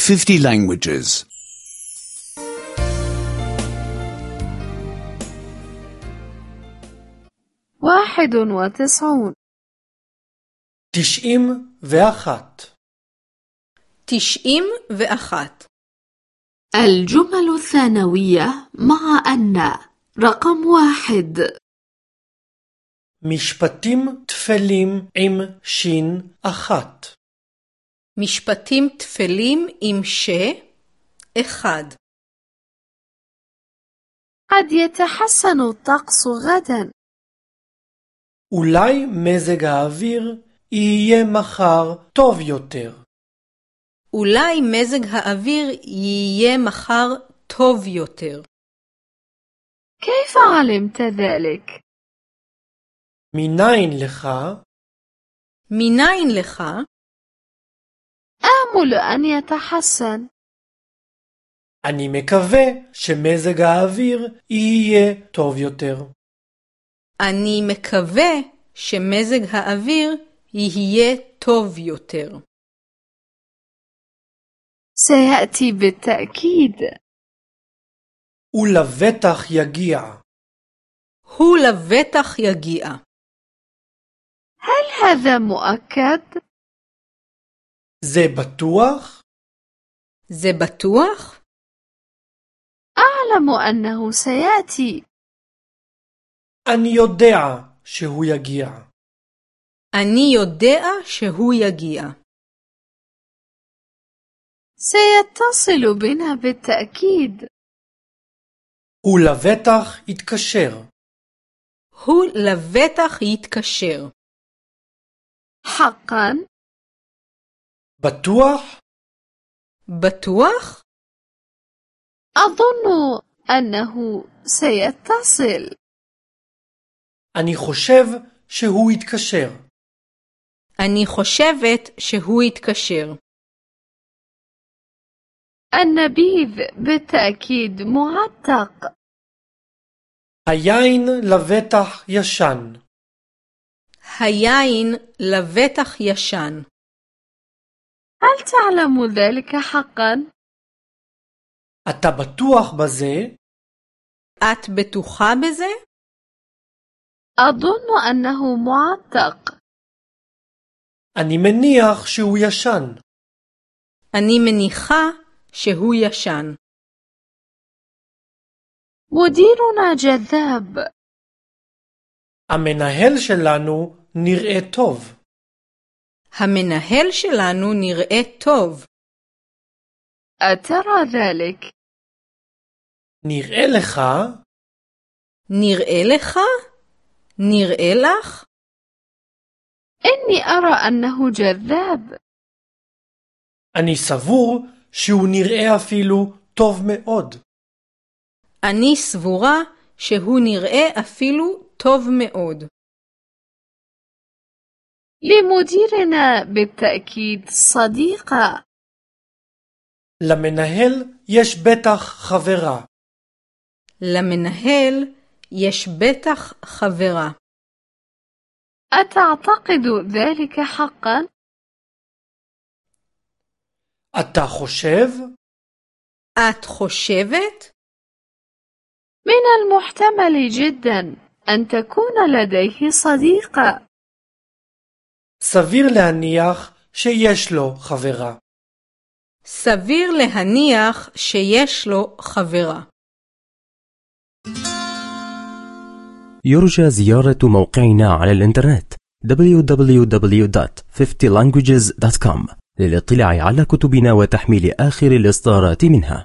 50 languages. 91 91 91 الجمل الثانوية مع أن رقم 1 משפטים תפלים עם שין אחת. משפטים תפלים עם אחד. قد يتحسن الطقس غدا. אולי מזג האוויר יהיה מחר טוב יותר. אולי מזג האוויר יהיה מחר טוב יותר. كيف علمت ذلك؟ מניין לך? מניין לך? آمل أن يتحسن. אני מקווה שמזג האוויר יהיה טוב יותר. אני מקווה שמזג האוויר יהיה טוב יותר. سيأتي بالتأكيد. הוא לבטח יגיע. הוא לבטח יגיע. هل هذا مؤكد؟ זה בטוח? זה בטוח? أعلم أنه سيأتي. אני יודע שהוא יגיע. אני יודע שהוא יגיע. سيتصل بنا بالتأكيد. הוא לבטח יתקשר. הוא לבטח יתקשר. حقا؟ בטוח? בטוח? أظن أنه سيتصل. אני חושב שהוא יתקשר. אני חושבת שהוא יתקשר. النبيذ بالتأكيد معتق. היין לבטח ישן. היין לבטח ישן. هل تعلم ذلك حقا؟ אתה בטוח בזה? את בטוחה בזה? أظن أنه معتق. אני מניח שהוא ישן. אני מניחה שהוא ישן. مديرنا جذاب. המנהל שלנו נראה טוב. המנהל שלנו נראה טוב. أترى ذلك؟ נראה לך? נראה לך? נראה לך? إني أرى أنه جذاب. אני סבור שהוא נראה אפילו טוב מאוד. אני סבורה שהוא נראה אפילו טוב מאוד. لمديرنا بالتأكيد صديقة. למנהל יש בטח חברה. למנהל יש בטח חברה. أتعتقد ذلك حقا؟ אתה חושב? את חושבת? من المحتمل جدا أن تكون لديه صديقة. סביר להניח שיש לו חברה. סביר להניח שיש לו חברה. يرجى زيارة موقعنا على الإنترنت www.50languages.com للاطلاع على كتبنا وتحميل آخر الإصدارات منها.